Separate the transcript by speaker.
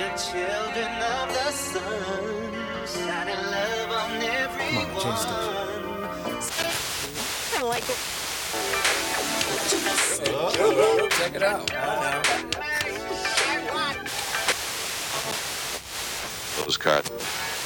Speaker 1: children of the sun, shining love on everyone.
Speaker 2: Come on, Jay
Speaker 3: I like it.
Speaker 2: Check it out.
Speaker 4: Those cut.